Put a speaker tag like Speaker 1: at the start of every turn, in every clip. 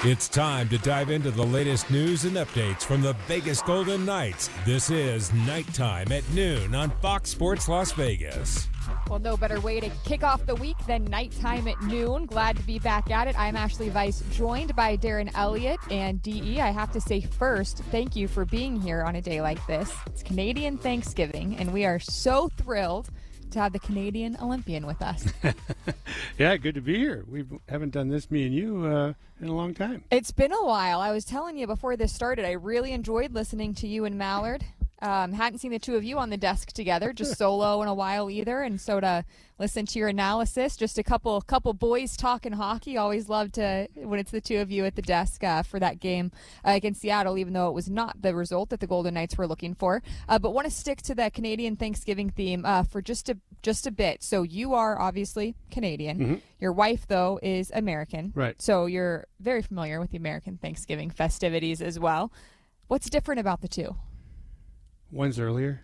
Speaker 1: It's time to dive into the latest news and updates from the Vegas Golden Knights. This is Nighttime at noon on Fox Sports Las Vegas.
Speaker 2: Well, no better way to kick off the week than Nighttime at noon. Glad to be back at it. I'm Ashley Weiss, joined by Darren Elliott and DE. I have to say first, thank you for being here on a day like this. It's Canadian Thanksgiving, and we are so thrilled to have the Canadian Olympian with us.
Speaker 3: Yeah, good to be here. We haven't done this, me and you, in a long time.
Speaker 2: It's been a while. I was telling you before this started, I really enjoyed listening to you and Mallard. Hadn't seen the two of you on the desk together, just solo in a while either. And so to listen to your analysis, just a couple boys talking hockey. Always love to when it's the two of you at the desk for that game against Seattle, even though it was not the result that the Golden Knights were looking for. But want to stick to the Canadian Thanksgiving theme for just a bit. So you are obviously Canadian. Mm-hmm. Your wife, though, is American.
Speaker 3: Right.
Speaker 2: So you're very familiar with the American Thanksgiving festivities as well. What's different about the two?
Speaker 3: One's earlier.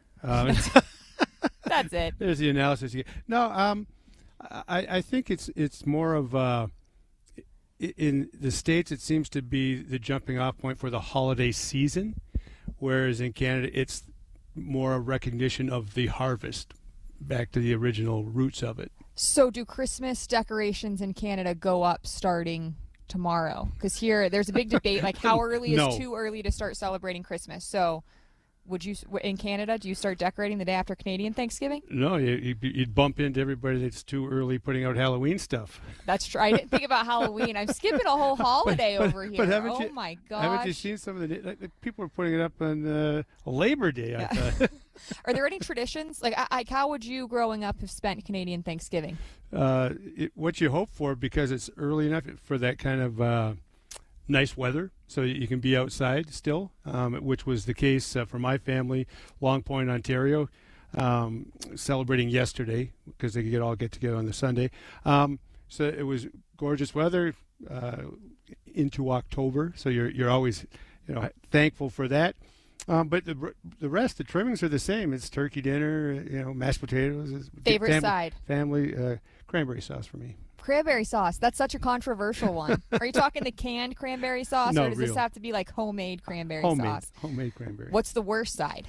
Speaker 2: That's it.
Speaker 3: There's the analysis. No, I think it's more of in the States it seems to be the jumping off point for the holiday season, whereas in Canada it's more a recognition of the harvest, back to the original roots of it. So
Speaker 2: do Christmas decorations in Canada go up starting tomorrow? Because here there's a big debate, like how early is too early to start celebrating Christmas? So would you, in Canada, do you start decorating the day after Canadian Thanksgiving?
Speaker 3: No, you'd bump into everybody that's too early putting out Halloween stuff.
Speaker 2: That's true. I didn't think about Halloween. I'm skipping a whole holiday over here.
Speaker 3: But
Speaker 2: my gosh.
Speaker 3: Haven't you seen some of the people are putting it up on Labor Day?
Speaker 2: Yeah.
Speaker 3: I thought.
Speaker 2: Are there any traditions? Like how would you, growing up, have spent Canadian Thanksgiving?
Speaker 3: What you hope for, because it's early enough for that kind of nice weather, so you can be outside still, which was the case for my family, Long Point, Ontario, celebrating yesterday because they could all get together on the Sunday. So it was gorgeous weather into October, so you're always thankful for that. But the rest, the trimmings are the same. It's turkey dinner, mashed potatoes.
Speaker 2: Favorite side?
Speaker 3: Family, cranberry sauce for me.
Speaker 2: Cranberry sauce. That's such a controversial one. Are you talking the canned cranberry sauce,
Speaker 3: no,
Speaker 2: or does
Speaker 3: real.
Speaker 2: This have to be like homemade cranberry sauce?
Speaker 3: Homemade cranberry.
Speaker 2: What's the worst side?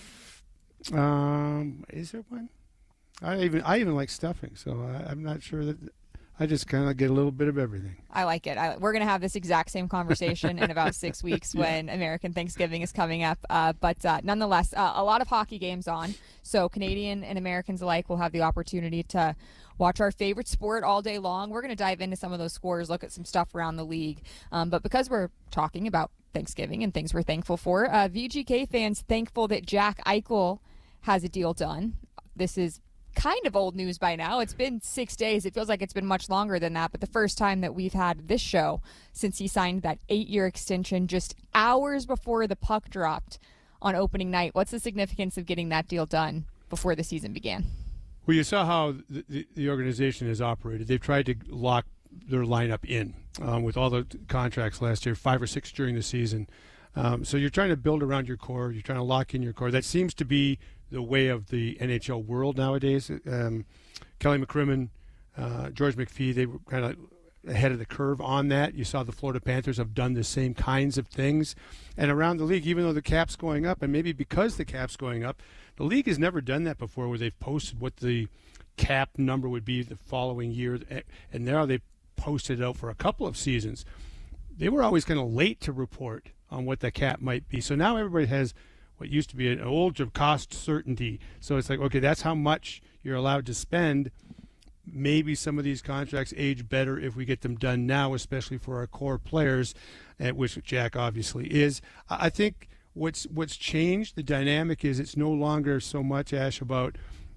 Speaker 3: Is there one? I even like stuffing, so I'm not sure that. I just kind of get a little bit of everything.
Speaker 2: I like it. We're going to have this exact same conversation in about 6 weeks when American Thanksgiving is coming up. But nonetheless, a lot of hockey games on. So Canadian and Americans alike will have the opportunity to watch our favorite sport all day long. We're going to dive into some of those scores, look at some stuff around the league. But because we're talking about Thanksgiving and things we're thankful for, VGK fans thankful that Jack Eichel has a deal done. This is kind of old news by now. It's been 6 days. It feels like it's been much longer than that, but the first time that we've had this show since he signed that 8-year extension just hours before the puck dropped on opening night. What's the significance of getting that deal done before the season began?
Speaker 3: Well, you saw how the organization has operated. They've tried to lock their lineup in with all the contracts last year, 5 or 6 during the season. So you're trying to build around your core. You're trying to lock in your core. That seems to be the way of the NHL world nowadays. Kelly McCrimmon, George McPhee, they were kind of ahead of the curve on that. You saw the Florida Panthers have done the same kinds of things. And around the league, even though the cap's going up, and maybe because the cap's going up, the league has never done that before where they've posted what the cap number would be the following year. And now they've posted it out for a couple of seasons. They were always kind of late to report on what the cap might be. So now everybody has what used to be an old cost certainty. So it's like, okay, that's how much you're allowed to spend. Maybe some of these contracts age better if we get them done now, especially for our core players, which Jack obviously is. I think what's changed, the dynamic is it's no longer so much, Ash, about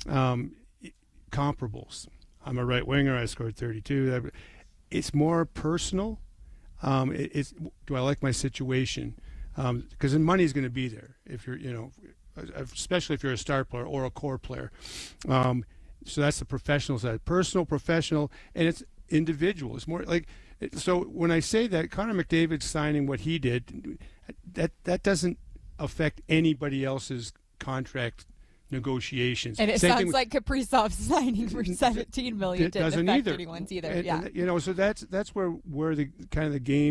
Speaker 3: comparables. I'm a right winger, I scored 32. It's more personal. Do I like my situation? Because the money is going to be there if you're, especially if you're a star player or a core player. So that's the professional side, personal, professional, and it's individual. It's more like, so when I say that Connor McDavid signing what he did, that doesn't affect anybody else's contract negotiations.
Speaker 2: And it sounds like Kaprizov signing for $17 million didn't affect anyone's either.
Speaker 3: So that's where the kind of the game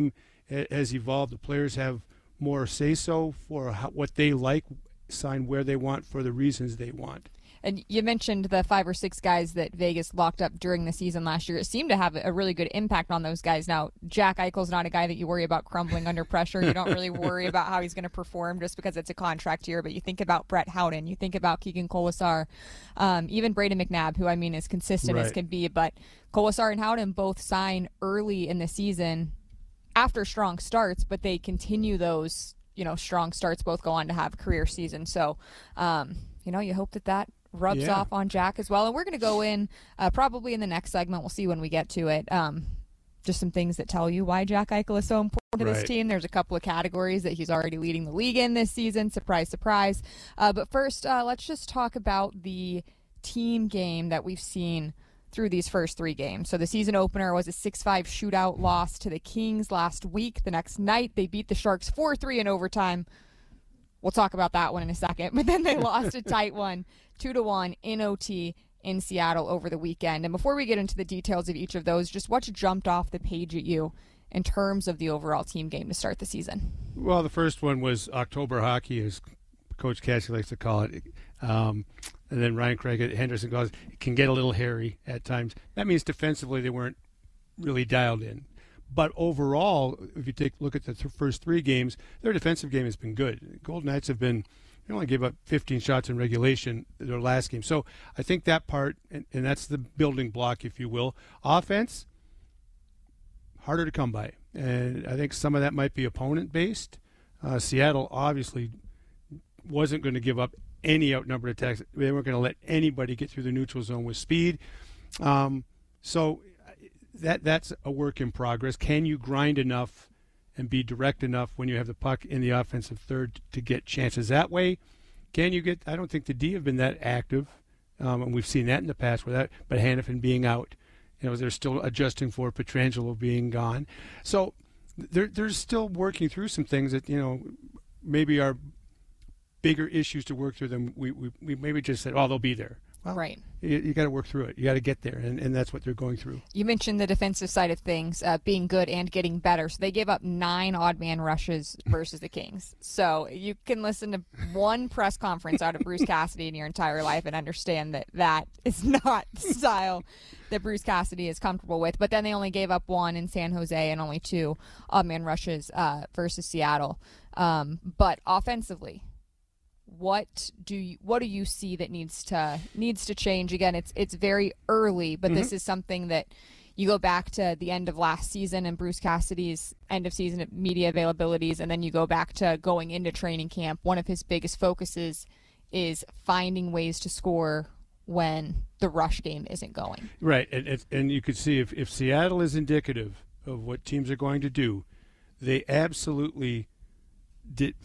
Speaker 3: has evolved. The players have more say-so for what they like, sign where they want for the reasons they want.
Speaker 2: And you mentioned the 5 or 6 guys that Vegas locked up during the season last year. It seemed to have a really good impact on those guys. Now, Jack Eichel's not a guy that you worry about crumbling under pressure. You don't really worry about how he's going to perform just because it's a contract year. But you think about Brett Howden. You think about Keegan Colasar. Even Braden McNabb, who, I mean, is consistent as can be. But Colasar and Howden both sign early in the season after strong starts, but they continue those, strong starts, both go on to have career seasons. So, you hope that rubs off on Jack as well. And we're going to go in probably in the next segment. We'll see when we get to it. Just some things that tell you why Jack Eichel is so important to this team. There's a couple of categories that he's already leading the league in this season. Surprise, surprise. But first, let's just talk about the team game that we've seen through these first 3 games. So the season opener was a 6-5 shootout loss to the Kings last week. The next night, they beat the Sharks 4-3 in overtime. We'll talk about that one in a second. But then they lost a tight one, 2-1 in OT in Seattle over the weekend. And before we get into the details of each of those, just what jumped off the page at you in terms of the overall team game to start the season?
Speaker 3: Well, the first one was October hockey, as Coach Cassie likes to call it. And then Ryan Craig at Henderson goes, it can get a little hairy at times. That means defensively they weren't really dialed in. But overall, if you take a look at the first 3 games, their defensive game has been good. Golden Knights have been, they only gave up 15 shots in regulation their last game. So I think that part, and that's the building block, if you will. Offense, harder to come by. And I think some of that might be opponent-based. Seattle obviously wasn't going to give up any outnumbered attacks. They weren't going to let anybody get through the neutral zone with speed. So that's a work in progress. Can you grind enough and be direct enough when you have the puck in the offensive third to get chances that way? Can you get? I don't think the D have been that active, and we've seen that in the past. But Hanifin being out, they're still adjusting for Pietrangelo being gone. So they're still working through some things that maybe are bigger issues to work through than we maybe just said, they'll be there. Well,
Speaker 2: right.
Speaker 3: You got to work through it. You got to get there, and that's what they're going through.
Speaker 2: You mentioned the defensive side of things being good and getting better. So they gave up 9 odd man rushes versus the Kings. So you can listen to one press conference out of Bruce Cassidy in your entire life and understand that is not the style that Bruce Cassidy is comfortable with. But then they only gave up 1 in San Jose and only 2 odd man rushes versus Seattle. But offensively, what do you see that needs to change? Again, it's very early, but this is something that you go back to the end of last season and Bruce Cassidy's end of season media availabilities, and then you go back to going into training camp. One of his biggest focuses is finding ways to score when the rush game isn't going. Right,
Speaker 3: and you could see if Seattle is indicative of what teams are going to do, they absolutely did.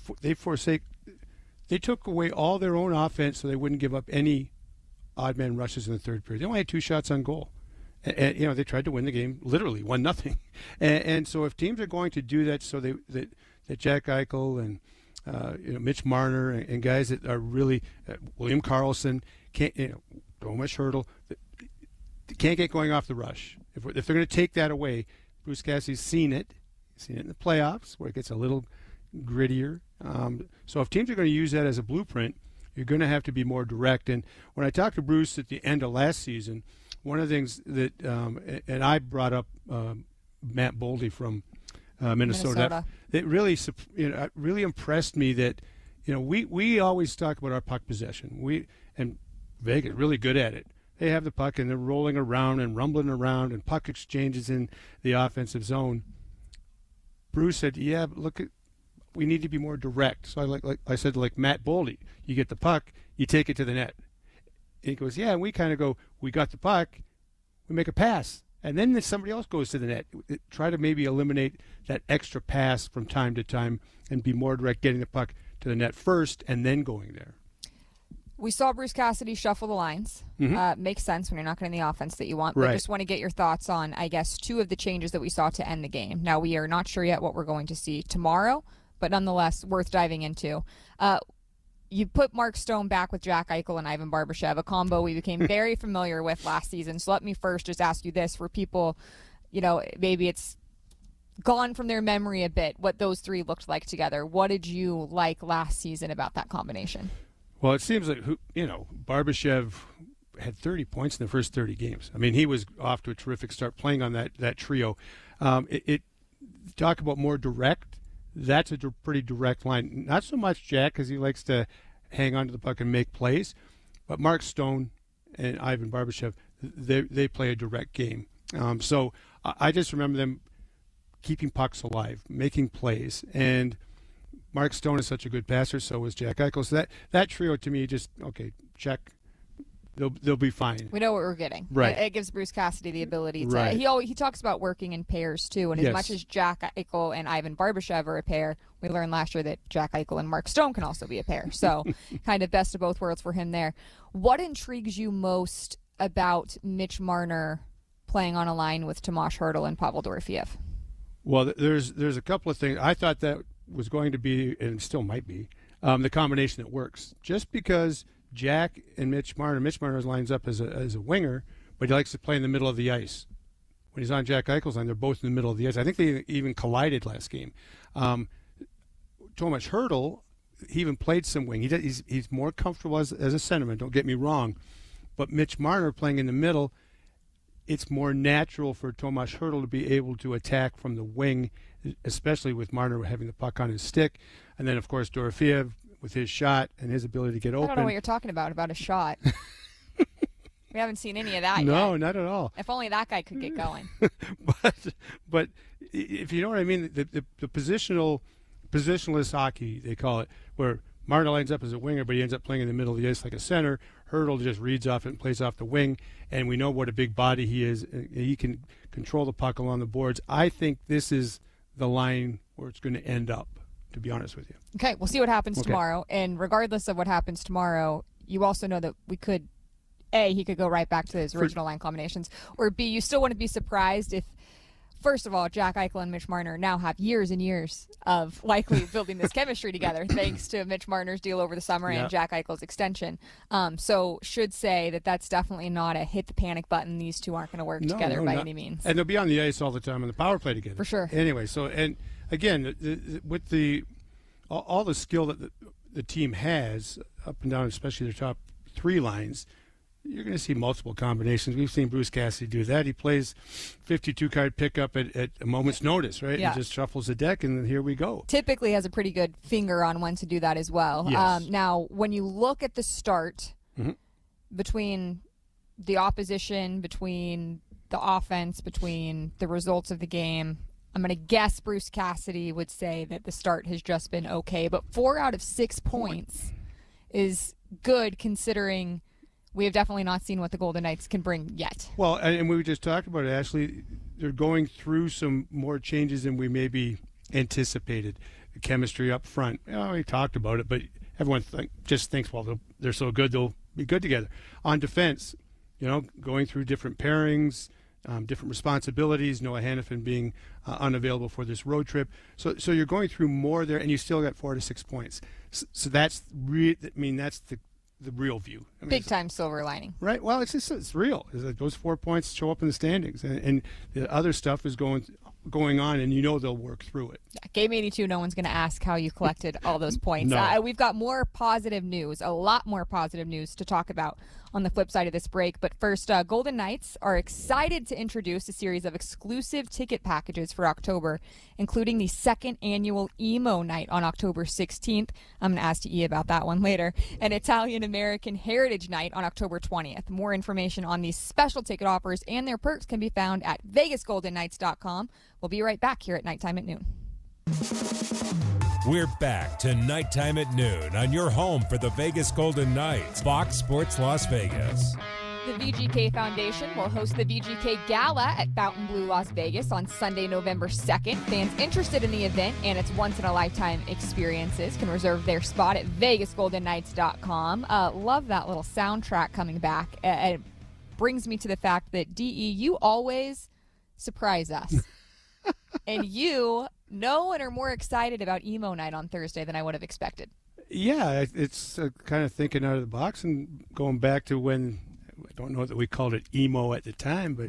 Speaker 3: They took away all their own offense so they wouldn't give up any odd man rushes in the third period. They only had 2 shots on goal. And they tried to win the game, literally 1-0. And so if teams are going to do that, so that Jack Eichel and Mitch Marner and guys that are really William Karlsson, Tomas Hertl, can't get going off the rush. If they're going to take that away, Bruce Cassidy's seen it in the playoffs where it gets a little grittier. So if teams are going to use that as a blueprint, you're going to have to be more direct. And when I talked to Bruce at the end of last season, one of the things that and I brought up Matt Boldy from Minnesota. That really impressed me. That we always talk about our puck possession. And Vegas really good at it. They have the puck and they're rolling around and rumbling around and puck exchanges in the offensive zone. Bruce said, "Yeah, but look at." We need to be more direct. So I said, Matt Boldy, you get the puck, you take it to the net. And he goes, yeah, and we kind of go, we got the puck, we make a pass. And then somebody else goes to the net. Try to maybe eliminate that extra pass from time to time and be more direct, getting the puck to the net first and then going there.
Speaker 2: We saw Bruce Cassidy shuffle the lines. Makes sense when you're not getting the offense that you want. But I just want to get your thoughts on, I guess, 2 of the changes that we saw to end the game. Now, we are not sure yet what we're going to see tomorrow, but nonetheless worth diving into. You put Mark Stone back with Jack Eichel and Ivan Barbashev, a combo we became very familiar with last season. So let me first just ask you this for people, maybe it's gone from their memory a bit what those three looked like together. What did you like last season about that combination?
Speaker 3: Well, it seems like, Barbashev had 30 points in the first 30 games. I mean, he was off to a terrific start playing on that trio. Talk about more direct. That's a pretty direct line. Not so much Jack, because he likes to hang on to the puck and make plays, but Mark Stone and Ivan Barbashev, they play a direct game. So I just remember them keeping pucks alive, making plays, and Mark Stone is such a good passer, so is Jack Eichel. So that trio to me just, okay, check. They'll be fine.
Speaker 2: We know what we're getting.
Speaker 3: Right.
Speaker 2: It gives Bruce Cassidy the ability to.
Speaker 3: Right.
Speaker 2: He talks about working in pairs too, and as much as Jack Eichel and Ivan Barbashev are a pair, we learned last year that Jack Eichel and Mark Stone can also be a pair. So, kind of best of both worlds for him there. What intrigues you most about Mitch Marner playing on a line with Tomas Hertl and Pavel Dorofeev?
Speaker 3: Well, there's a couple of things. I thought that was going to be, and still might be, the combination that works. Just because Jack and Mitch Marner lines up as a winger, but he likes to play in the middle of the ice. When he's on Jack Eichel's line, they're both in the middle of the ice. I think they even collided last game. Tomas Hertl, he even played some wing. He's more comfortable as a centerman, don't get me wrong. But Mitch Marner playing in the middle, it's more natural for Tomas Hertl to be able to attack from the wing, especially with Marner having the puck on his stick. And then, of course, Dorofeev with his shot and his ability to get open.
Speaker 2: I don't know what you're talking about a shot. We haven't seen any of that yet.
Speaker 3: No, not at all.
Speaker 2: If only that guy could get going.
Speaker 3: but if you know what I mean, the positionless hockey, they call it, where Marner lines up as a winger, but he ends up playing in the middle of the ice like a center. Hertl just reads off it and plays off the wing, and we know what a big body he is. He can control the puck along the boards. I think this is the line where it's going to end up, to be honest with you.
Speaker 2: Okay, we'll see what happens tomorrow. And regardless of what happens tomorrow, you also know that we could, A, he could go right back to his original line combinations, or B, you still wouldn't be surprised if, first of all, Jack Eichel and Mitch Marner now have years and years of likely building this chemistry together thanks to Mitch Marner's deal over the summer and Jack Eichel's extension. So should say that that's definitely not a hit the panic button. These two aren't going to work together by any means.
Speaker 3: And they'll be on the ice all the time on the power play together.
Speaker 2: For sure.
Speaker 3: Anyway, so, and again, with all the skill that the team has up and down, especially their top three lines, you're going to see multiple combinations. We've seen Bruce Cassidy do that. He plays 52-card pickup at a moment's notice, right?
Speaker 2: Yeah.
Speaker 3: He just shuffles the deck, and then here we go.
Speaker 2: Typically has a pretty good finger on when to do that as well.
Speaker 3: Yes.
Speaker 2: Now, when you look at the start between the opposition, between the offense, between the results of the game, I'm going to guess Bruce Cassidy would say that the start has just been okay. But 4 out of 6 points is good considering we have definitely not seen what the Golden Knights can bring yet.
Speaker 3: Well, and we just talked about it, Ashley. They're going through some more changes than we maybe anticipated. The chemistry up front. We talked about it, but everyone just thinks, well, they're so good, they'll be good together. On defense, going through different pairings, different responsibilities. Noah Hannafin being unavailable for this road trip. So you're going through more there, and you still got 4 to 6 points. So that's that's the real view.
Speaker 2: Big time silver lining.
Speaker 3: Right. Well, it's real. It's like those 4 points show up in the standings, and the other stuff is going on, and they'll work through it.
Speaker 2: Yeah, Game 82, no one's going to ask how you collected all those points.
Speaker 3: No.
Speaker 2: We've got more positive news, a lot more positive news to talk about on the flip side of this break. But first, Golden Knights are excited to introduce a series of exclusive ticket packages for October, including the second annual Emo Night on October 16th. I'm going to ask E about that one later. And Italian-American Heritage Night on October 20th. More information on these special ticket offers and their perks can be found at VegasGoldenKnights.com. We'll be right back here at Nighttime at Noon.
Speaker 1: We're back to Nighttime at Noon on your home for the Vegas Golden Knights, Fox Sports Las Vegas.
Speaker 2: The VGK Foundation will host the VGK Gala at Fontainebleau, Las Vegas on Sunday, November 2nd. Fans interested in the event and its once-in-a-lifetime experiences can reserve their spot at VegasGoldenKnights.com. Love that little soundtrack coming back. It brings me to the fact that, DE, you always surprise us. And you know and are more excited about Emo Night on Thursday than I would have expected.
Speaker 3: Yeah, it's kind of thinking out of the box and going back to when, I don't know that we called it emo at the time, but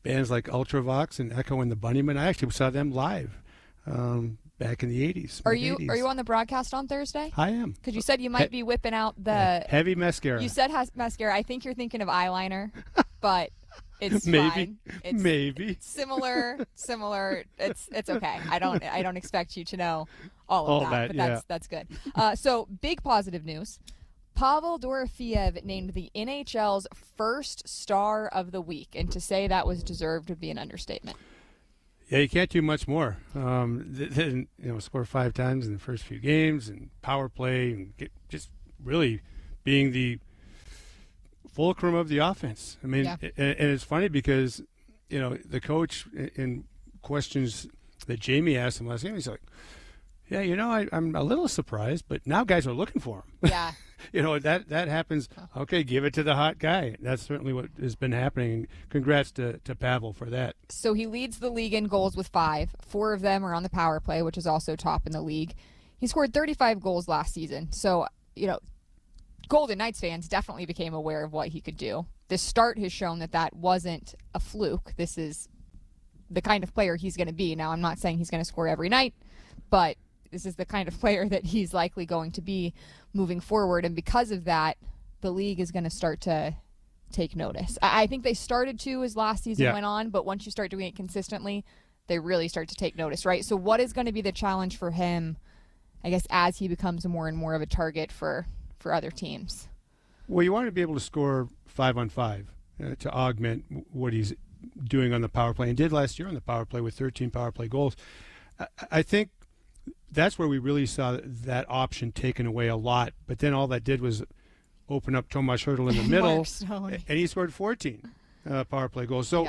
Speaker 3: bands like Ultravox and Echo and the Bunnymen. I actually saw them live back in the 80s.
Speaker 2: Are you on the broadcast on Thursday?
Speaker 3: I am.
Speaker 2: Because you said you might be whipping out the
Speaker 3: heavy mascara.
Speaker 2: You said mascara. I think you're thinking of eyeliner, but it's
Speaker 3: maybe.
Speaker 2: fine. It's
Speaker 3: maybe
Speaker 2: similar. It's okay. I don't expect you to know all of that, but that's good. So big positive news. Pavel Dorofeev named the NHL's first star of the week, and to say that was deserved would be an understatement.
Speaker 3: Yeah, you can't do much more. Score 5 times in the first few games, and power play, and just really being the fulcrum of the offense. I mean, and it's funny because the coach in questions that Jamie asked him last game, he's like, "Yeah, I'm a little surprised, but now guys are looking for him."
Speaker 2: Yeah.
Speaker 3: That happens. Okay, give it to the hot guy. That's certainly what has been happening. Congrats to Pavel for that.
Speaker 2: So he leads the league in goals with 5. 4 of them are on the power play, which is also top in the league. He scored 35 goals last season. So, Golden Knights fans definitely became aware of what he could do. This start has shown that wasn't a fluke. This is the kind of player he's going to be. Now, I'm not saying he's going to score every night, but this is the kind of player that he's likely going to be moving forward. And because of that, the league is going to start to take notice. I think they started to as last season went on, but once you start doing it consistently, they really start to take notice, right? So what is going to be the challenge for him, I guess, as he becomes more and more of a target for other teams?
Speaker 3: Well, you want to be able to score 5-on-5 to augment what he's doing on the power play, and did last year on the power play with 13 power play goals. I think that's where we really saw that option taken away a lot. But then all that did was open up Tomas Hertl in the middle, and he scored 14 power play goals. So,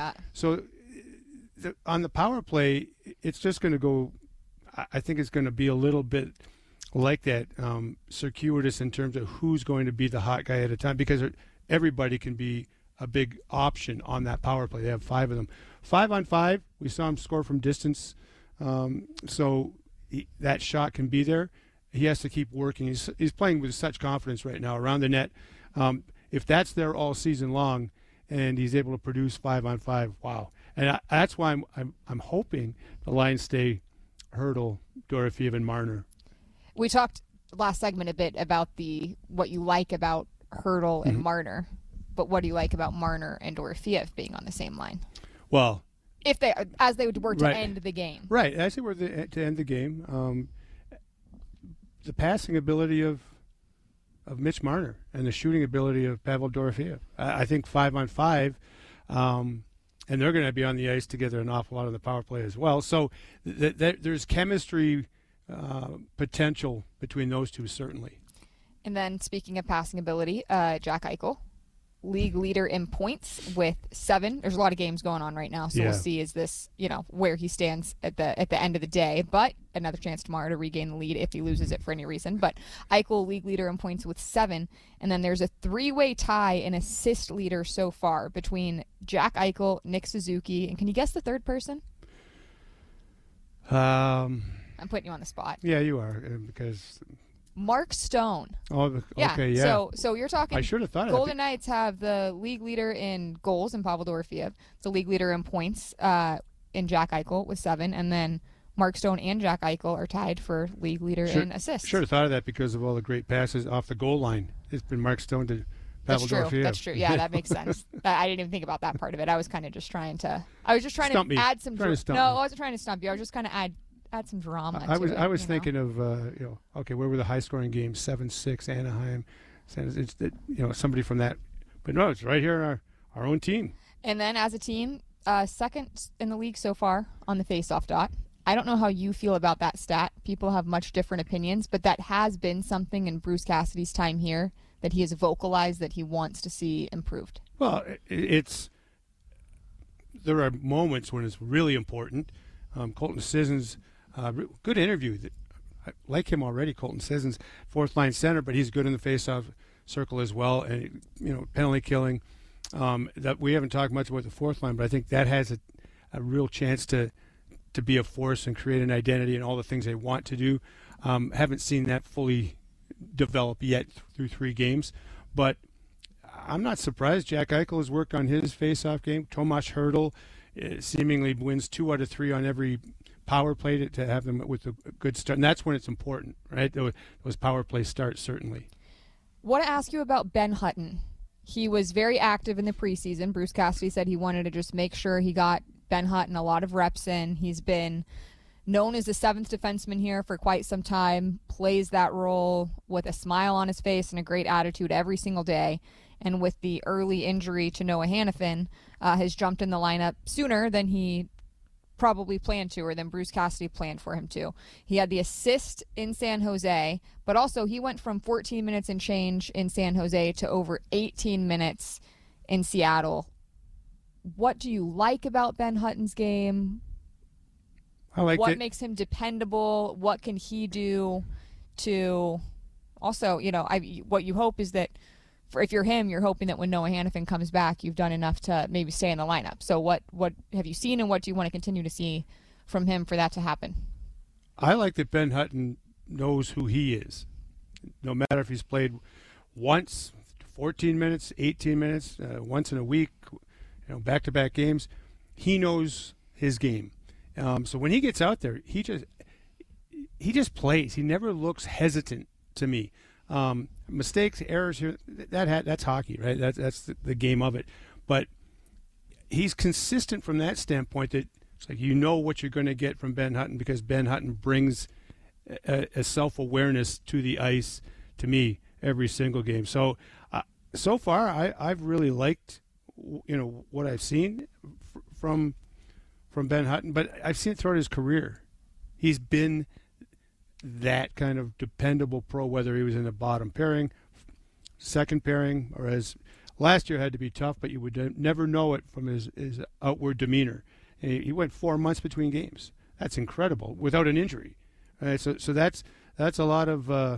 Speaker 3: on the power play, it's just going to go. I think it's going to be a little bit like that, circuitous in terms of who's going to be the hot guy at a time, because everybody can be a big option on that power play. They have 5 of them. 5-on-5, we saw him score from distance. So that shot can be there. He has to keep working. He's playing with such confidence right now around the net. If that's there all season long, and he's able to produce 5-on-5, wow! And that's why I'm hoping the Lions stay Hertl, Dorofeev, and Marner.
Speaker 2: We talked last segment a bit about what you like about Hertl and Marner, but what do you like about Marner and Dorofeev being on the same line?
Speaker 3: Well,
Speaker 2: if they were to end the game.
Speaker 3: Right, as they were to end the game. The passing ability of Mitch Marner and the shooting ability of Pavel Dorofeev. I think 5-on-5, and they're going to be on the ice together an awful lot on the power play as well. So there's chemistry potential between those two, certainly.
Speaker 2: And then speaking of passing ability, Jack Eichel, league leader in points with 7. There's a lot of games going on right now, so we'll see is this, where he stands at the end of the day. But another chance tomorrow to regain the lead if he loses it for any reason. But Eichel, league leader in points with 7. And then there's a 3-way tie in assist leader so far between Jack Eichel, Nick Suzuki, and can you guess the third person? I'm putting you on the spot.
Speaker 3: Yeah, you are, because
Speaker 2: Mark Stone.
Speaker 3: Oh, okay, yeah.
Speaker 2: So you're talking.
Speaker 3: I should have thought.
Speaker 2: Golden Knights have the league leader in goals in Pavel Dorofeev. It's the league leader in points in Jack Eichel with 7, and then Mark Stone and Jack Eichel are tied for league leader in assists.
Speaker 3: Should have thought of that because of all the great passes off the goal line. It's been Mark Stone to Pavel Dorofeev.
Speaker 2: That's true. Yeah, that makes sense. I didn't even think about that part of it. I was kind of just trying to. I was just trying
Speaker 3: stump
Speaker 2: to
Speaker 3: me.
Speaker 2: add some.
Speaker 3: No,
Speaker 2: I wasn't trying to stump you. I was just kind of add some drama.
Speaker 3: I was thinking of okay, where were the high scoring games? 7-6 Anaheim. It's somebody from that, but no, it's right here in our own team.
Speaker 2: And then as a team, second in the league so far on the faceoff dot. I don't know how you feel about that stat. People have much different opinions, but that has been something in Bruce Cassidy's time here that he has vocalized that he wants to see improved.
Speaker 3: Well, there are moments when it's really important. Colton Sissons. Good interview. I like him already, Colton Sissons, 4th-line center, but he's good in the face-off circle as well, and penalty killing. That we haven't talked much about the 4th line, but I think that has a real chance to be a force and create an identity and all the things they want to do. Haven't seen that fully develop yet through 3 games, but I'm not surprised. Jack Eichel has worked on his face-off game. Tomas Hertl seemingly wins 2 out of 3 on every power play to have them with a good start. And that's when it's important, right? Those power play starts, certainly.
Speaker 2: Want to ask you about Ben Hutton. He was very active in the preseason. Bruce Cassidy said he wanted to just make sure he got Ben Hutton a lot of reps in. He's been known as the 7th defenseman here for quite some time, plays that role with a smile on his face and a great attitude every single day. And with the early injury to Noah Hannafin, has jumped in the lineup sooner than he probably planned to, or than Bruce Cassidy planned for him to. He had the assist in San Jose, but also he went from 14 minutes and change in San Jose to over 18 minutes in Seattle. What do you like about Ben Hutton's game?
Speaker 3: I like
Speaker 2: what makes him dependable? What can he do to also, what you hope is that if you're him, you're hoping that when Noah Hannafin comes back, you've done enough to maybe stay in the lineup. So what have you seen, and what do you want to continue to see from him for that to happen?
Speaker 3: I like that Ben Hutton knows who he is. No matter if he's played once, 14 minutes, 18 minutes, once in a week, back-to-back games, he knows his game. So when he gets out there, he just plays. He never looks hesitant to me. Mistakes, errors here, that's hockey, right? That's the game of it. But he's consistent from that standpoint that it's like what you're going to get from Ben Hutton, because Ben Hutton brings a self-awareness to the ice to me every single game. So so far I've really liked what I've seen from Ben Hutton, but I've seen it throughout his career. He's been that kind of dependable pro, whether he was in the bottom pairing, second pairing, or as last year had to be tough, but you would never know it from his outward demeanor. And he went 4 months between games. That's incredible without an injury. So that's a lot of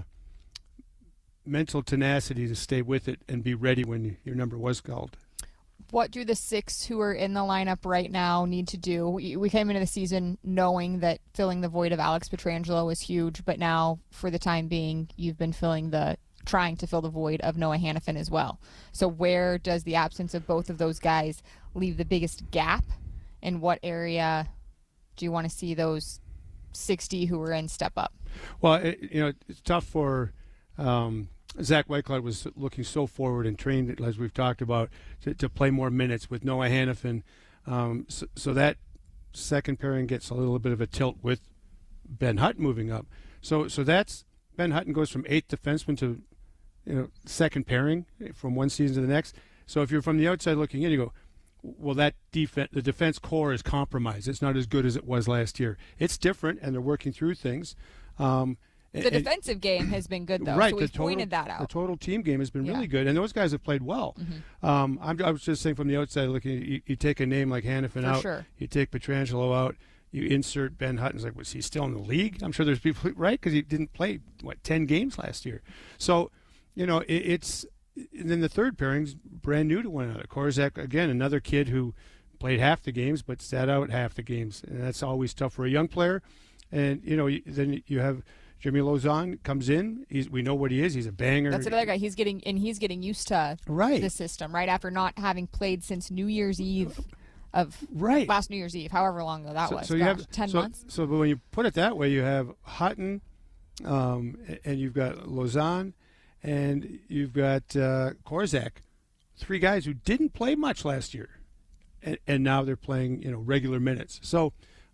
Speaker 3: mental tenacity to stay with it and be ready when your number was called.
Speaker 2: What do the 6 who are in the lineup right now need to do? We came into the season knowing that filling the void of Alex Pietrangelo was huge, but now, for the time being, you've been trying to fill the void of Noah Hannafin as well. So where does the absence of both of those guys leave the biggest gap? In what area do you want to see those 60 who are in step up?
Speaker 3: Well, it's tough for Zach Whitecloud was looking so forward and trained, as we've talked about, to play more minutes with Noah Hannafin. So that second pairing gets a little bit of a tilt with Ben Hutton moving up. So that's Ben Hutton goes from 8th defenseman to second pairing from one season to the next. So if you're from the outside looking in, you go, well, the defense core is compromised. It's not as good as it was last year. It's different, and they're working through things.
Speaker 2: The defensive game has been good, though.
Speaker 3: Right,
Speaker 2: so we've pointed that out.
Speaker 3: The total team game has been really good, and those guys have played well.
Speaker 2: Mm-hmm.
Speaker 3: I was just saying from the outside looking, you take a name like Hannafin out,
Speaker 2: sure.
Speaker 3: You take Pietrangelo out, you insert Ben Hutton. It's like, was he still in the league? I'm sure there's people, right, because he didn't play, 10 games last year. So, it's – and then the third pairing's brand new to one another. Korczak, again, another kid who played half the games but sat out half the games, and that's always tough for a young player. And, then you have – Jimmy Lauzon comes in. We know what he is. He's a banger.
Speaker 2: That's another guy. He's getting used to the system, right? After not having played since New Year's Eve of last New Year's Eve, however long ago that was.
Speaker 3: So you have
Speaker 2: 10 months.
Speaker 3: So but when you put it that way, you have Hutton, and you've got Lauzon, and you've got Korczak, 3 guys who didn't play much last year, and now they're playing regular minutes. So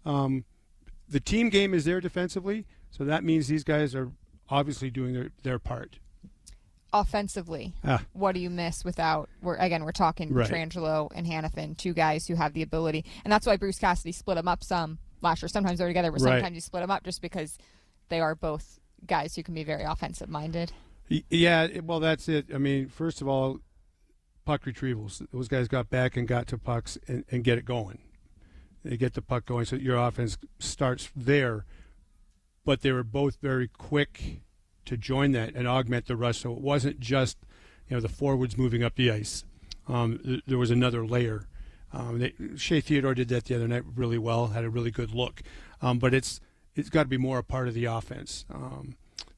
Speaker 3: the team game is there defensively. So that means these guys are obviously doing their part.
Speaker 2: Offensively, what do you miss without? We're talking Pietrangelo and Hannafin, 2 guys who have the ability, and that's why Bruce Cassidy split them up some last year. Sometimes they're together, but sometimes you split them up just because they are both guys who can be very offensive minded.
Speaker 3: Yeah, well, that's it. I mean, first of all, puck retrievals. Those guys got back and got to pucks and get it going. They get the puck going, so your offense starts there. But they were both very quick to join that and augment the rush. So it wasn't just, the forwards moving up the ice. There was another layer. Shea Theodore did that the other night really well, had a really good look. But it's got to be more a part of the offense.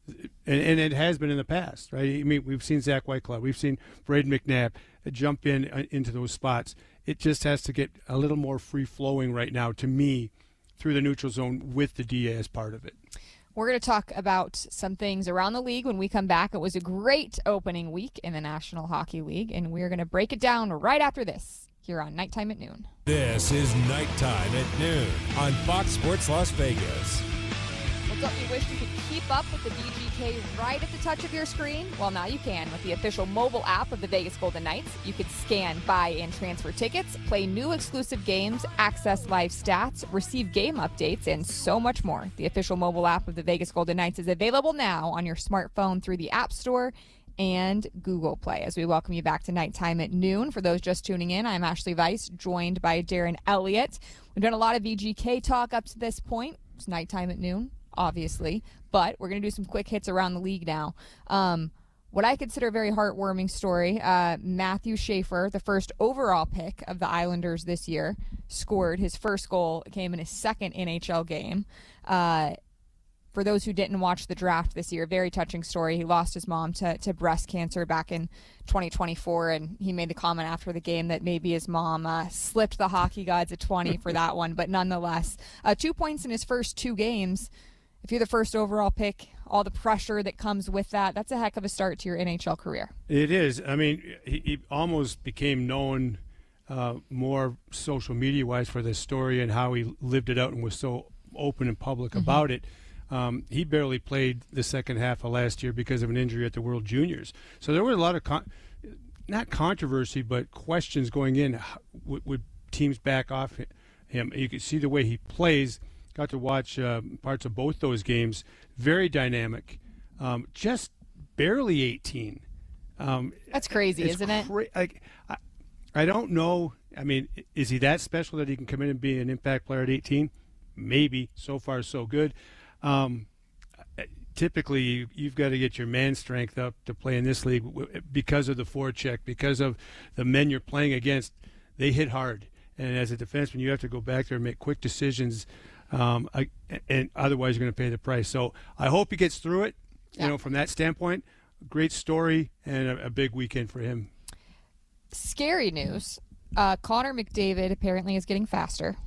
Speaker 3: and it has been in the past, right? I mean, we've seen Zach Whitecloud, we've seen Braden McNabb jump into those spots. It just has to get a little more free-flowing right now, to me, through the neutral zone with the DA as part of it.
Speaker 2: We're going to talk about some things around the league when we come back. It was a great opening week in the National Hockey League, and we're going to break it down right after this here on Nighttime at Noon.
Speaker 1: This is Nighttime at Noon on Fox Sports Las Vegas.
Speaker 2: Well, don't you wish you could keep up with the VGK right at the touch of your screen? Well, now you can with the official mobile app of the Vegas Golden Knights. You could scan, buy, and transfer tickets, play new exclusive games, access live stats, receive game updates, and so much more. The official mobile app of the Vegas Golden Knights is available now on your smartphone through the App Store and Google Play. As we welcome you back to Nighttime at Noon. For those just tuning in, I'm Ashley Weiss, joined by Darren Elliott. We've done a lot of VGK talk up to this point. It's Nighttime at Noon, obviously, but we're going to do some quick hits around the league now. What I consider a very heartwarming story, Matthew Schaefer, the first overall pick of the Islanders this year, scored his first goal. It came in his second NHL game. For those who didn't watch the draft this year, very touching story. He lost his mom to breast cancer back in 2024, and he made the comment after the game that maybe his mom slipped the hockey gods a 20 for that one. But nonetheless, 2 points in his first two games. If you're the first overall pick, all the pressure that comes with that's a heck of a start to your NHL career.
Speaker 3: It is. I mean, he almost became known more social media-wise for this story and how he lived it out and was so open and public about it. He barely played the second half of last year because of an injury at the World Juniors. So there were a lot of, not controversy, but questions going in. Would teams back off him? You could see the way he plays. Got to watch parts of both those games. Very dynamic. Just barely 18.
Speaker 2: That's crazy, isn't it?
Speaker 3: I don't know. I mean, is he that special that he can come in and be an impact player at 18? Maybe. So far, so good. Typically, you've got to get your man strength up to play in this league because of the forecheck, because of the men you're playing against. They hit hard. And as a defenseman, you have to go back there and make quick decisions, and otherwise you're going to pay the price. So I hope he gets through it, from that standpoint. Great story and a big weekend for him.
Speaker 2: Scary news. Connor McDavid apparently is getting faster.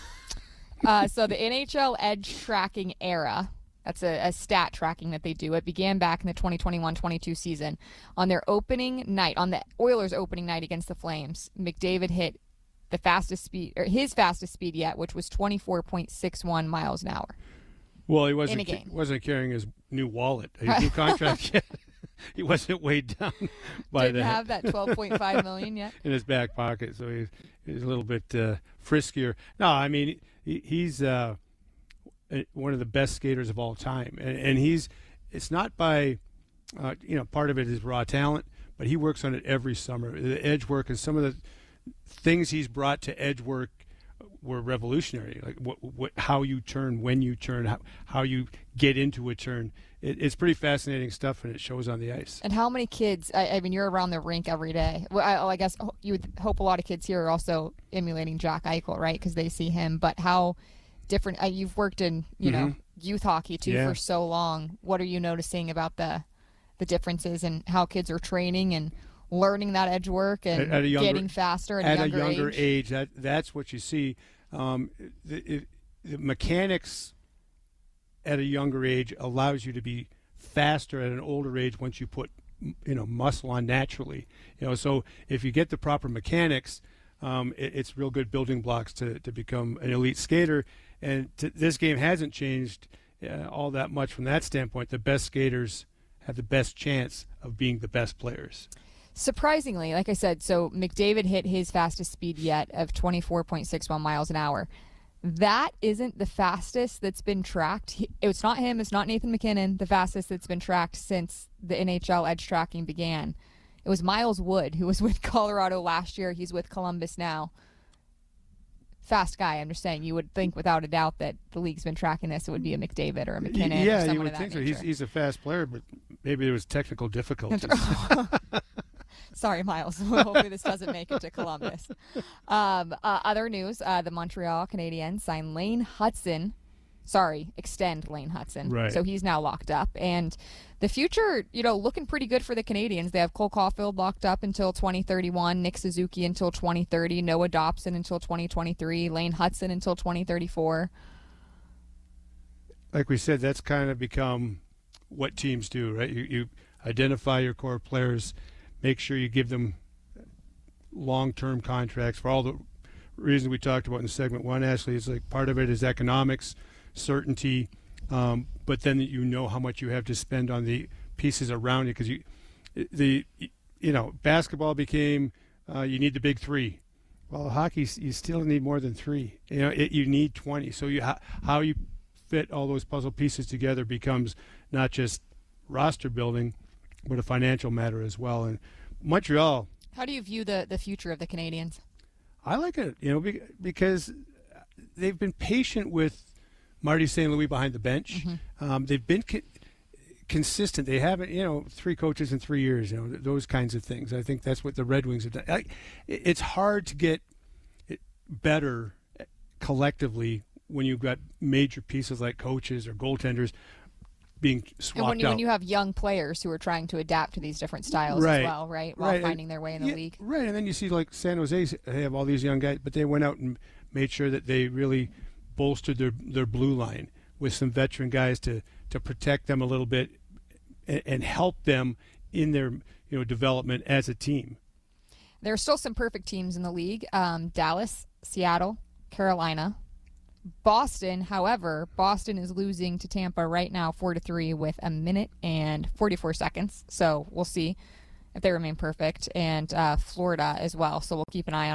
Speaker 2: So the NHL edge tracking era, that's a stat tracking that they do. It began back in the 2021-22 season. On their opening night, on the Oilers' opening night against the Flames, McDavid hit the fastest speed, or his fastest speed yet, which was 24.61 miles an hour.
Speaker 3: Well, he wasn't carrying his new wallet, his new contract yet. He wasn't weighed down by
Speaker 2: Didn't have that $12.5 million yet
Speaker 3: in his back pocket, so he's a little bit friskier. No, I mean he's one of the best skaters of all time, and it's not by part of it is raw talent, but he works on it every summer. The edge work and some of the things he's brought to edge work were revolutionary, like how you turn, when you turn, how you get into a turn. It's pretty fascinating stuff, and it shows on the ice.
Speaker 2: And how many kids, I mean, you're around the rink every day. Well, I guess you would hope a lot of kids here are also emulating Jack Eichel, right, because they see him. But how different, you've worked in, youth hockey, too, for so long. What are you noticing about the differences and how kids are training and learning that edge work and getting faster at a younger
Speaker 3: age? That's what you see. The mechanics at a younger age allows you to be faster at an older age once you put muscle on naturally. So if you get the proper mechanics, it's real good building blocks to become an elite skater. And this game hasn't changed all that much from that standpoint. The best skaters have the best chance of being the best players.
Speaker 2: Surprisingly, like I said, so McDavid hit his fastest speed yet of 24.61 miles an hour. That isn't the fastest that's been tracked. It's not him. It's not Nathan MacKinnon, the fastest that's been tracked since the NHL edge tracking began. It was Miles Wood, who was with Colorado last year. He's with Columbus now. Fast guy, I'm just saying. You would think without a doubt that the league's been tracking this. It would be a McDavid or a McKinnon.
Speaker 3: Yeah,
Speaker 2: or someone
Speaker 3: you would
Speaker 2: of that
Speaker 3: think so.
Speaker 2: nature.
Speaker 3: He's a fast player, but maybe there was technical difficulties.
Speaker 2: Sorry, Miles. Hopefully this doesn't make it to Columbus. Other news, the Montreal Canadiens signed Lane Hudson extend Lane Hutson.
Speaker 3: Right.
Speaker 2: So he's now locked up. And the future, looking pretty good for the Canadians. They have Cole Caulfield locked up until 2031, Nick Suzuki until 2030, Noah Dobson until 2023, Lane Hutson until 2034.
Speaker 3: Like we said, that's kind of become what teams do, right? You identify your core players, make sure you give them long-term contracts for all the reasons we talked about in segment one. Ashley, it's like part of it is economics, certainty, but then you know how much you have to spend on the pieces around it, because basketball became you need the big three. Well, hockey, you still need more than three. You need 20. So how you fit all those puzzle pieces together becomes not just roster building, but a financial matter as well. And Montreal.
Speaker 2: How do you view the future of the Canadians?
Speaker 3: I like it, because they've been patient with Marty St. Louis behind the bench. Mm-hmm. They've been consistent. They haven't, 3 coaches in 3 years, those kinds of things. I think that's what the Red Wings have done. It's hard to get better collectively when you've got major pieces like coaches or goaltenders being swapped
Speaker 2: and when you have young players who are trying to adapt to these different styles as well, right? While finding their way in the league.
Speaker 3: Right, and then you see like San Jose, they have all these young guys, but they went out and made sure that they really bolstered their blue line with some veteran guys to protect them a little bit and help them in their development as a team.
Speaker 2: There are still some perfect teams in the league. Dallas, Seattle, Carolina. Boston, however, is losing to Tampa right now 4-3 with 1 minute and 44 seconds. So we'll see if they remain perfect. And Florida as well. So we'll keep an eye on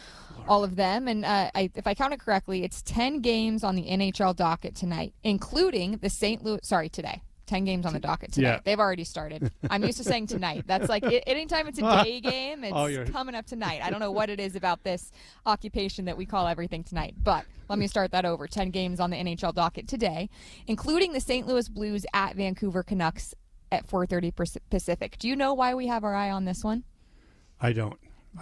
Speaker 2: all of them. And if I counted correctly, it's 10 games on the NHL docket tonight, including the today. 10 games on the docket today. Yeah. They've already started. I'm used to saying tonight. That's like anytime it's a day game, it's coming up tonight. I don't know what it is about this occupation that we call everything tonight. But let me start that over. 10 games on the NHL docket today, including the St. Louis Blues at Vancouver Canucks at 4:30 Pacific. Do you know why we have our eye on this one?
Speaker 3: I don't.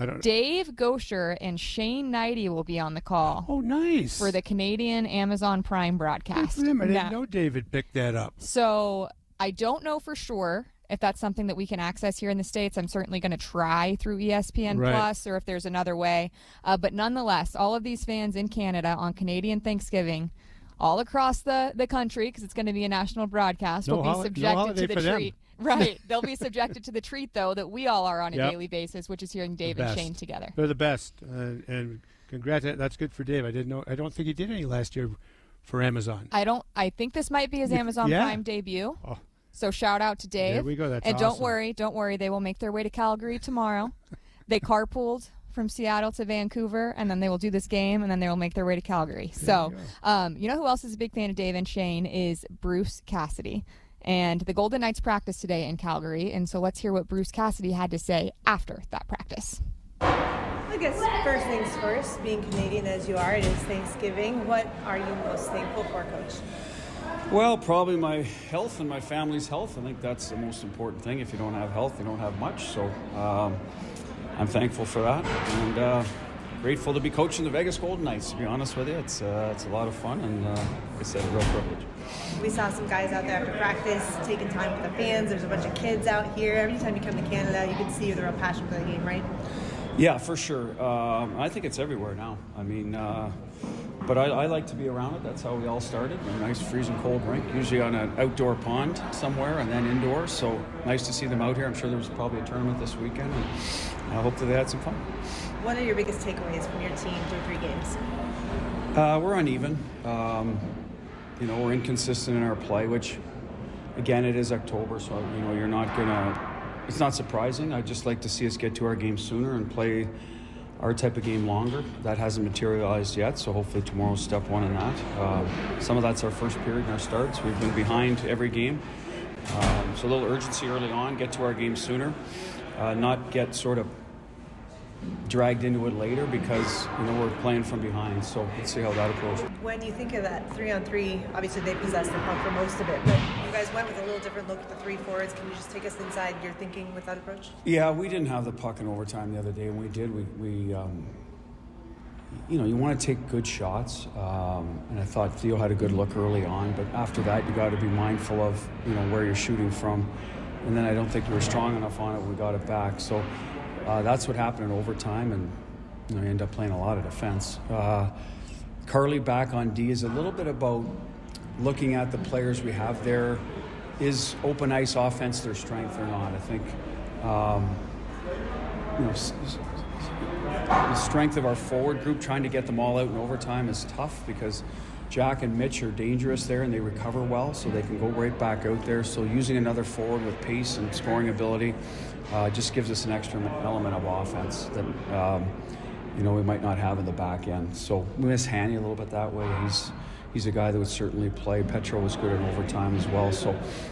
Speaker 2: Dave Gaucher and Shane Knighty will be on the call.
Speaker 3: Oh, nice.
Speaker 2: For the Canadian Amazon Prime broadcast.
Speaker 3: Good for them. I didn't know David picked that up.
Speaker 2: So I don't know for sure if that's something that we can access here in the States. I'm certainly going to try through ESPN Plus or if there's another way. But nonetheless, all of these fans in Canada on Canadian Thanksgiving, all across the country, because it's going to be a national broadcast, will be subjected to the treat. Right. They'll be subjected to the treat, though, that we all are on a daily basis, which is hearing Dave and Shane together.
Speaker 3: They're the best. And congrats. That's good for Dave. I didn't know. I don't think he did any last year for Amazon.
Speaker 2: I think this might be his Amazon Prime debut. Oh. So shout out to Dave.
Speaker 3: There we go. That's
Speaker 2: and
Speaker 3: awesome.
Speaker 2: Don't worry. They will make their way to Calgary tomorrow. They carpooled from Seattle to Vancouver, and then they will do this game, and then they will make their way to Calgary. So, who else is a big fan of Dave and Shane is Bruce Cassidy. And the Golden Knights practiced today in Calgary, and so let's hear what Bruce Cassidy had to say after that practice.
Speaker 4: I guess first things first, being Canadian as you are, it is Thanksgiving. What are you most thankful for, Coach?
Speaker 5: Well, probably my health and my family's health. I think that's the most important thing. If you don't have health, you don't have much. So I'm thankful for that, and grateful to be coaching the Vegas Golden Knights, to be honest with you. It's a lot of fun, and like I said, a real privilege.
Speaker 4: We saw some guys out there after practice taking time with the fans. There's a bunch of kids out here. Every time you come to Canada, you can see the real passion for the game, right?
Speaker 5: Yeah, for sure. I think it's everywhere now. I mean, but I like to be around it. That's how we all started. A nice freezing cold rink, usually on an outdoor pond somewhere and then indoors. So nice to see them out here. I'm sure there was probably a tournament this weekend, and hopefully they had some fun.
Speaker 4: What are your biggest takeaways from your team through 3 games?
Speaker 5: We're uneven. We're inconsistent in our play, which, again, it is October, so, you're not going to – it's not surprising. I'd just like to see us get to our game sooner and play our type of game longer. That hasn't materialized yet, so hopefully tomorrow's step one in that. Some of that's our first period in our starts. We've been behind every game. So a little urgency early on, get to our game sooner, not get sort of dragged into it later because we're playing from behind. So let's see how that approach.
Speaker 4: When you think of that 3-on-3, obviously they possessed the puck for most of it, but you guys went with a little different look at the 3 forwards. Can you just take us inside your thinking with that approach?
Speaker 5: Yeah, we didn't have the puck in overtime the other day. When we did, we you want to take good shots, and I thought Theo had a good look early on, but after that you got to be mindful of where you're shooting from, and then I don't think we were strong enough on it when we got it back. So that's what happened in overtime, and you end up playing a lot of defense. Carly back on D is a little bit about looking at the players we have there. Is open ice offense their strength or not? I think the strength of our forward group, trying to get them all out in overtime, is tough because Jack and Mitch are dangerous there and they recover well, so they can go right back out there. So using another forward with pace and scoring ability just gives us an extra element of offense that we might not have in the back end. So we miss Hanny a little bit that way. He's a guy that would certainly play. Petro was good in overtime as well. So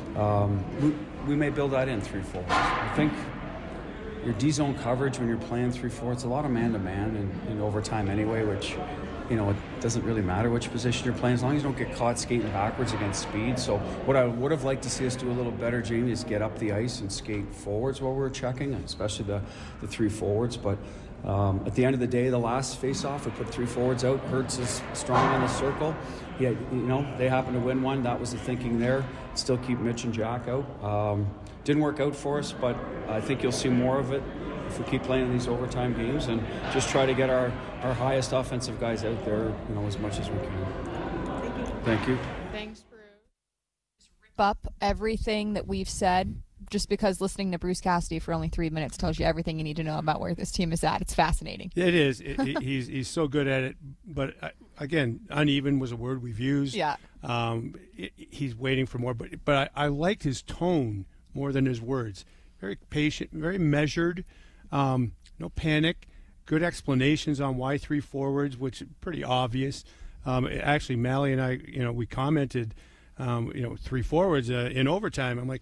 Speaker 5: we may build that in 3-4. I think your D-zone coverage when you're playing 3-4, it's a lot of man-to-man in overtime anyway, which, it doesn't really matter which position you're playing as long as you don't get caught skating backwards against speed. So what I would have liked to see us do a little better, Jamie, is get up the ice and skate forwards while we're checking, especially the 3 forwards. But at the end of the day, the last face-off, we put 3 forwards out. Hertz is strong in the circle. Yeah, they happened to win one. That was the thinking there. Still keep Mitch and Jack out. Didn't work out for us, but I think you'll see more of it if we keep playing these overtime games and just try to get our highest offensive guys out there, as much as we can. Thank you.
Speaker 2: Thanks, Bruce. Rip up everything that we've said, just because listening to Bruce Cassidy for only 3 minutes tells you everything you need to know about where this team is at. It's fascinating.
Speaker 3: It is. He's so good at it. But again, uneven was a word we've used.
Speaker 2: Yeah.
Speaker 3: He's waiting for more. But I liked his tone more than his words. Very patient, very measured. No panic. Good explanations on why 3 forwards, which is pretty obvious. Actually, Mally and I, we commented, 3 forwards in overtime. I'm like,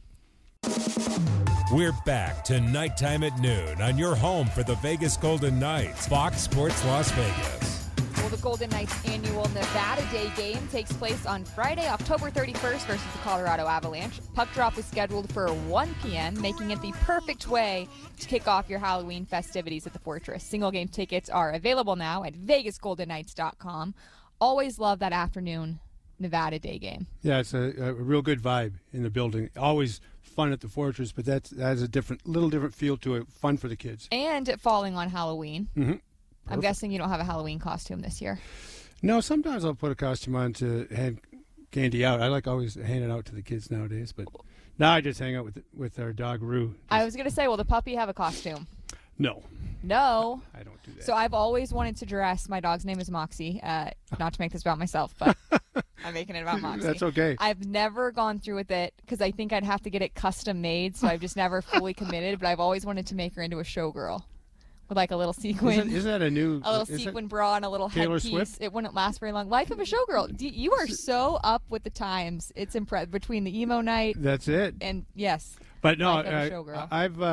Speaker 1: we're back to Nighttime at Noon on your home for the Vegas Golden Knights, Fox Sports Las Vegas.
Speaker 2: Well, the Golden Knights annual Nevada Day game takes place on Friday, October 31st versus the Colorado Avalanche. Puck drop is scheduled for 1 p.m., making it the perfect way to kick off your Halloween festivities at the Fortress. Single game tickets are available now at vegasgoldenknights.com. Always love that afternoon Nevada Day game.
Speaker 3: Yeah, it's a real good vibe in the building. Always fun at the Fortress, but that has a little different feel to it. Fun for the kids.
Speaker 2: And falling on Halloween.
Speaker 3: Mm-hmm.
Speaker 2: I'm guessing you don't have a Halloween costume this year.
Speaker 3: No, sometimes I'll put a costume on to hand candy out. I like always hand it out to the kids nowadays, but now I just hang out with our dog Rue.
Speaker 2: I was going to say, will the puppy have a costume?
Speaker 3: No.
Speaker 2: No.
Speaker 3: I don't do that.
Speaker 2: So I've always wanted to dress. My dog's name is Moxie. Not to make this about myself, but I'm making it about Moxie.
Speaker 3: That's okay.
Speaker 2: I've never gone through with it because I think I'd have to get it custom made, so I've just never fully committed, but I've always wanted to make her into a showgirl. With like a little sequin.
Speaker 3: Isn't that a new...
Speaker 2: A little sequin bra and a little
Speaker 3: Taylor
Speaker 2: headpiece.
Speaker 3: Swift?
Speaker 2: It wouldn't last very long. Life of a Showgirl. You are so up with the times. It's impressive. Between the emo night...
Speaker 3: That's it.
Speaker 2: And yes.
Speaker 3: But no,
Speaker 2: Life of a Showgirl.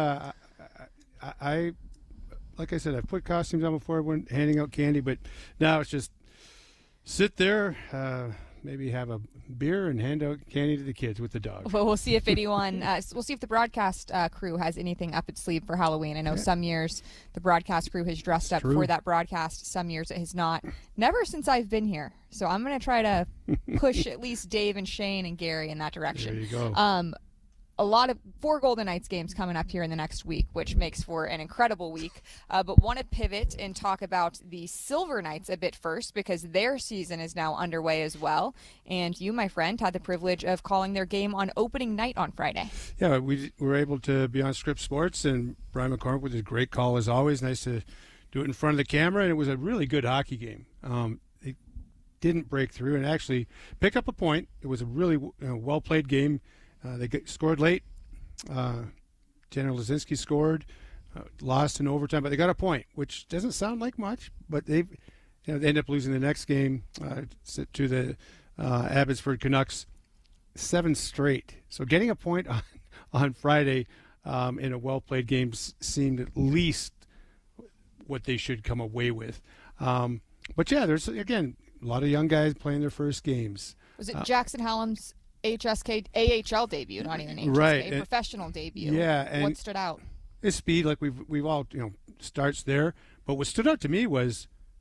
Speaker 3: I like I said, I've put costumes on before when handing out candy, but now it's just sit there, maybe have a beer and hand out candy to the kids with the dog.
Speaker 2: Well, we'll see if anyone, we'll see if the broadcast crew has anything up its sleeve for Halloween. I know some years the broadcast crew has dressed up for that broadcast. Some years it has not. Never since I've been here. So I'm going to try to push at least Dave and Shane and Gary in that direction.
Speaker 3: There you go.
Speaker 2: A lot of 4 Golden Knights games coming up here in the next week, which makes for an incredible week. But want to pivot and talk about the Silver Knights a bit first because their season is now underway as well. And you, my friend, had the privilege of calling their game on opening night on Friday.
Speaker 3: Yeah, we were able to be on Scripps Sports, and Brian McCormick with a great call as always. Nice to do it in front of the camera, and it was a really good hockey game. They didn't break through and actually pick up a point. It was a really well-played game. They scored late. General Lazinski scored, lost in overtime, but they got a point, which doesn't sound like much. But they end up losing the next game to the Abbotsford Canucks 7 straight. So getting a point on Friday in a well-played game seemed at least what they should come away with. But yeah, there's again a lot of young guys playing their first games.
Speaker 2: Was it Jackson Hallam's AHL debut, not even HSK,
Speaker 3: right,
Speaker 2: professional debut?
Speaker 3: Yeah, and
Speaker 2: what stood out?
Speaker 3: His speed, like we've all starts there. But what stood out to me was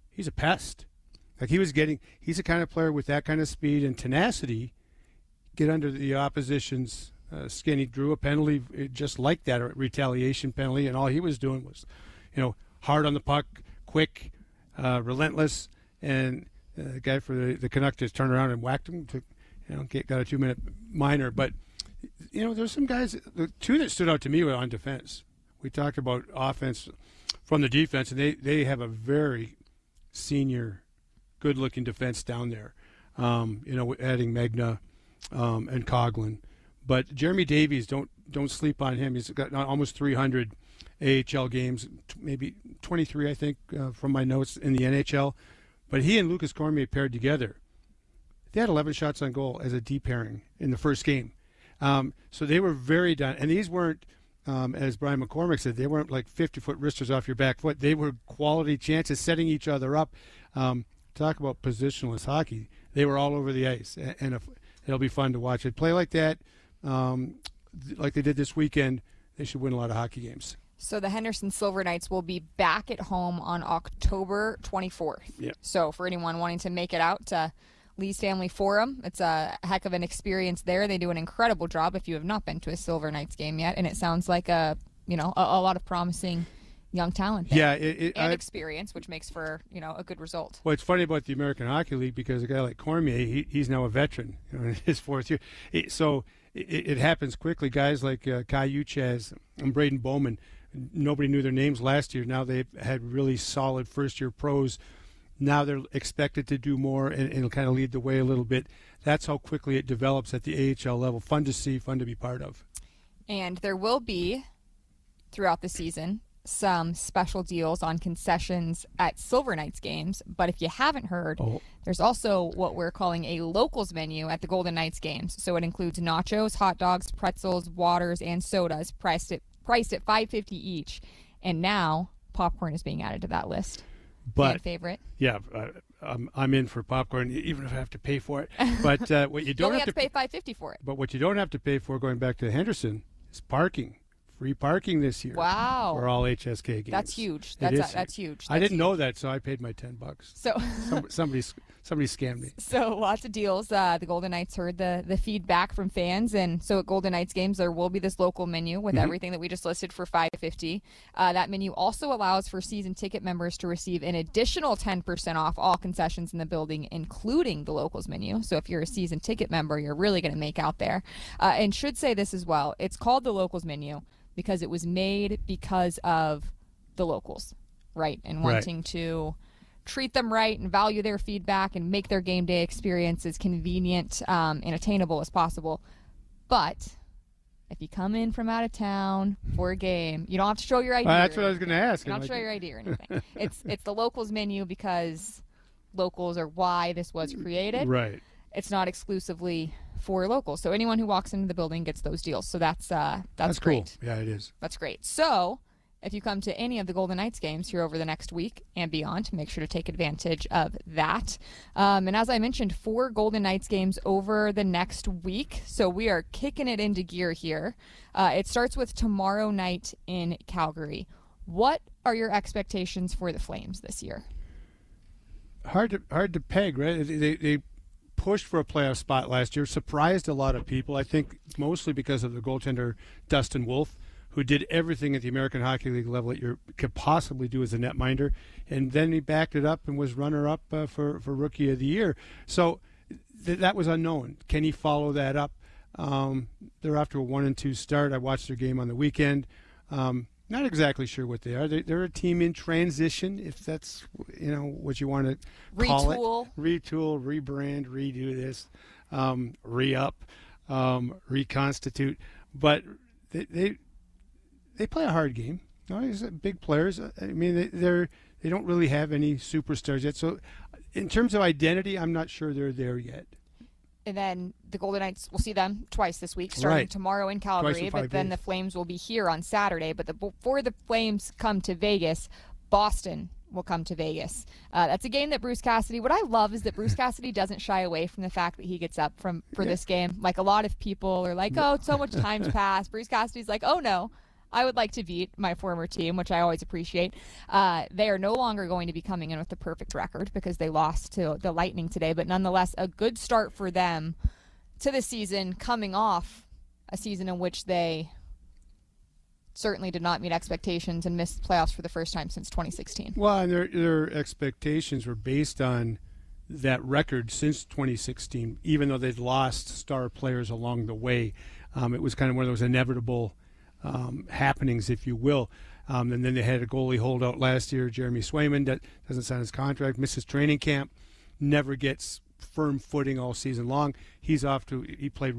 Speaker 3: he's a pest. Like he's the kind of player with that kind of speed and tenacity, get under the opposition's skin. He drew a penalty just like that, a retaliation penalty, and all he was doing was, hard on the puck, quick, relentless, and the guy for the Canucks just turned around and whacked him to, got a 2-minute minor. But, there's some guys, the two that stood out to me were on defense. We talked about offense from the defense, and they have a very senior, good-looking defense down there, adding Megna and Coughlin. But Jeremy Davies, don't sleep on him. He's got almost 300 AHL games, maybe 23, I think, from my notes in the NHL. But he and Lucas Cormier paired together. They had 11 shots on goal as a D pairing in the first game. So they were very done. And these weren't, as Brian McCormick said, they weren't like 50-foot wristers off your back foot. They were quality chances, setting each other up. Talk about positionless hockey. They were all over the ice, and it'll be fun to watch it. Play like that, like they did this weekend, they should win a lot of hockey games.
Speaker 2: So the Henderson Silver Knights will be back at home on October 24th.
Speaker 3: Yep.
Speaker 2: So for anyone wanting to make it out to Lee's Family Forum, it's a heck of an experience there. They do an incredible job if you have not been to a Silver Knights game yet, and it sounds like a lot of promising young talent there.
Speaker 3: Yeah,
Speaker 2: and experience, which makes for a good result.
Speaker 3: Well, it's funny about the American Hockey League because a guy like Cormier, he's now a veteran, in his fourth year. So it happens quickly. Guys like Kai Uchez and Braden Bowman, nobody knew their names last year. Now they've had really solid first-year pros. Now they're expected to do more and kind of lead the way a little bit. That's how quickly it develops at the AHL level. Fun to see, fun to be part of. And
Speaker 2: there will be, throughout the season, some special deals on concessions at Silver Knights games. But if you haven't heard, there's also what we're calling a locals menu at the Golden Knights games. So it includes nachos, hot dogs, pretzels, waters, and sodas priced at $5.50 each. And now popcorn is being added to that list.
Speaker 3: But
Speaker 2: fan favorite.
Speaker 3: Yeah, I'm in for popcorn, even if I have to pay for it. But what you don't
Speaker 2: have to pay $5.50 for it.
Speaker 3: But what you don't have to pay for, going back to Henderson, is parking. Free parking this year.
Speaker 2: Wow.
Speaker 3: For all HSK games.
Speaker 2: That's huge. That's huge.
Speaker 3: I didn't know that, so I paid my $10.
Speaker 2: So
Speaker 3: somebody scammed me.
Speaker 2: So lots of deals. The Golden Knights heard the feedback from fans, and so at Golden Knights games there will be this local menu with everything that we just listed for $5.50. That menu also allows for season ticket members to receive an additional 10% off all concessions in the building, including the locals menu. So if you're a season ticket member, you're really going to make out there. And should say this as well. It's called the locals menu because it was made because of the locals, right? And wanting to treat them right and value their feedback and make their game day experience as convenient and attainable as possible. But if you come in from out of town for a game, you don't have to show your ID.
Speaker 3: That's what I was going to ask.
Speaker 2: You don't have to show your ID or anything. It's the locals menu because locals are why this was created.
Speaker 3: Right.
Speaker 2: It's not exclusively for locals. So anyone who walks into the building gets those deals. So that's great.
Speaker 3: Cool. Yeah, it is.
Speaker 2: That's great. So if you come to any of the Golden Knights games here over the next week and beyond, make sure to take advantage of that. And as I mentioned, 4 Golden Knights games over the next week. So we are kicking it into gear here. It starts with tomorrow night in Calgary. What are your expectations for the Flames this year?
Speaker 3: Hard to peg, right? They pushed for a playoff spot last year, surprised a lot of people, I think mostly because of the goaltender Dustin Wolf, who did everything at the American Hockey League level that you could possibly do as a netminder, and then he backed it up and was runner-up for Rookie of the Year. So that was unknown. Can he follow that up? They're off to a 1-2 start. I watched their game on the weekend. Not exactly sure what they are. They're a team in transition, if that's what you want to call it. Retool, rebrand, redo this, re-up, reconstitute. But they play a hard game. These are big players. I mean, they don't really have any superstars yet. So in terms of identity, I'm not sure they're there yet.
Speaker 2: And then the Golden Knights, we'll see them twice this week, starting tomorrow in Calgary. But then the Flames will be here on Saturday. But before the Flames come to Vegas, Boston will come to Vegas. That's a game that Bruce Cassidy, what I love is that Bruce Cassidy doesn't shy away from the fact that he gets up for this game. Like a lot of people are like, oh, so much time's passed. Bruce Cassidy's like, oh, no, I would like to beat my former team, which I always appreciate. They are no longer going to be coming in with the perfect record because they lost to the Lightning today, but nonetheless, a good start for them to the season, coming off a season in which they certainly did not meet expectations and missed playoffs for the first time since 2016.
Speaker 3: Well, and their expectations were based on that record since 2016, even though they'd lost star players along the way. It was kind of one of those inevitable happenings, if you will. And then they had a goalie holdout last year, Jeremy Swayman, that doesn't sign his contract, misses training camp, never gets firm footing all season long. He played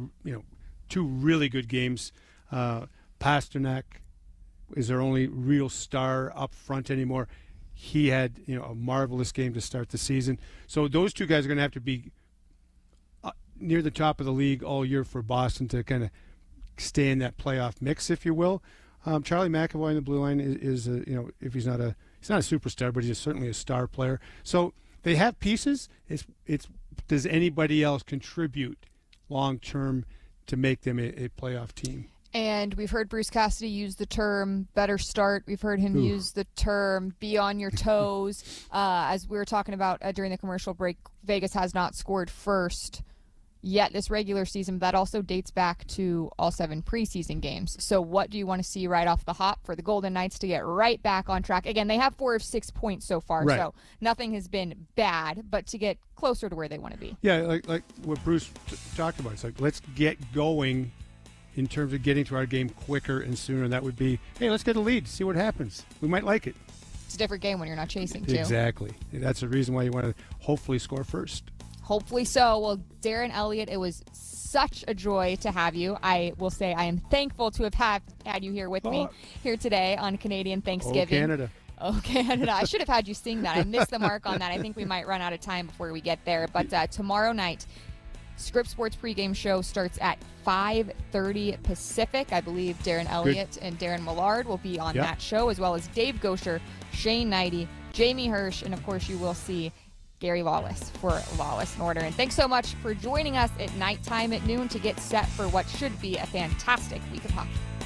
Speaker 3: 2 really good games. Pasternak is their only real star up front anymore. He had a marvelous game to start the season. So those 2 guys are going to have to be near the top of the league all year for Boston to kind of stay in that playoff mix, if you will. Charlie McAvoy in the blue line is if he's not a superstar, but he's certainly a star player. So they have pieces. It's does anybody else contribute long term to make them a playoff team?
Speaker 2: And we've heard Bruce Cassidy use the term better start. We've heard him use the term be on your toes. As we were talking about during the commercial break, Vegas has not scored first yet this regular season. That also dates back to all 7 preseason games. So what do you want to see right off the hop for the Golden Knights to get right back on track? Again, they have 4 of 6 points so far, right. So nothing has been bad, but to get closer to where they want to be.
Speaker 3: Yeah, like what Bruce talked about. It's like, let's get going in terms of getting to our game quicker and sooner. That would be, hey, let's get a lead, see what happens. We might like it.
Speaker 2: It's a different game when you're not chasing, too.
Speaker 3: Exactly. That's the reason why you want to hopefully score first.
Speaker 2: Hopefully so. Well, Darren Elliott, it was such a joy to have you. I will say I am thankful to have had you here with me here today on Canadian Thanksgiving.
Speaker 3: Oh, Canada.
Speaker 2: I should have had you sing that. I missed the mark on that. I think we might run out of time before we get there. But tomorrow night, Scripps Sports pregame show starts at 5:30 Pacific. I believe Darren Elliott and Darren Millard will be on that show, as well as Dave Gosher, Shane Knighty, Jamie Hirsch, and of course you will see Gary Lawless for Lawless in Order. And thanks so much for joining us at nighttime at noon to get set for what should be a fantastic week of hockey.